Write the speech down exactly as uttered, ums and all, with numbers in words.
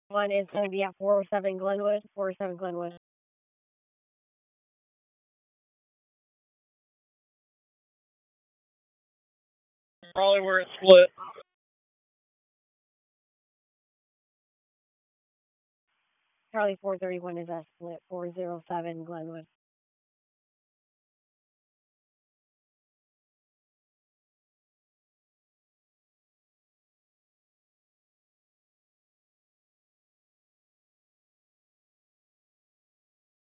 One is going to be at four oh seven Glenwood, four oh seven Glenwood. Probably where it split. Charlie four thirty-one is at split, four oh seven Glenwood.